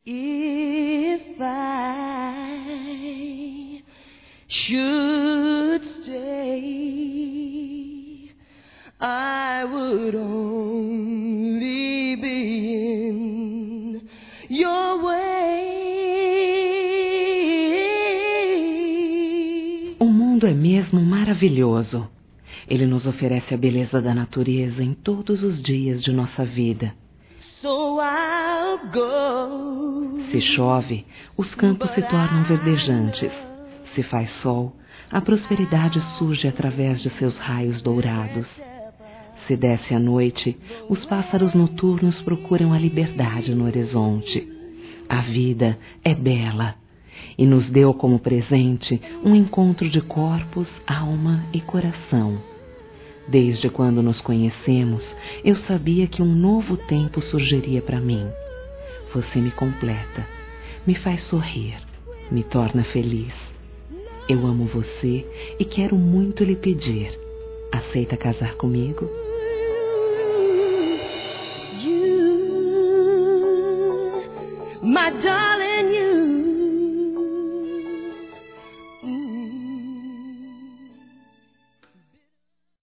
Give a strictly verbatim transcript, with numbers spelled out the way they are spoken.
If I should stay, I would only be in your way. O mundo é mesmo maravilhoso. Ele nos oferece a beleza da natureza em todos os dias de nossa vida. So I'll go. Se chove, os campos se tornam verdejantes. Se faz sol, a prosperidade surge através de seus raios dourados. Se desce a noite, os pássaros noturnos procuram a liberdade no horizonte. A vida é bela e nos deu como presente um encontro de corpos, alma e coração. Desde quando nos conhecemos, eu sabia que um novo tempo surgiria para mim. Você me completa, me faz sorrir, me torna feliz. Eu amo você e quero muito lhe pedir. Aceita casar comigo? You, my darling.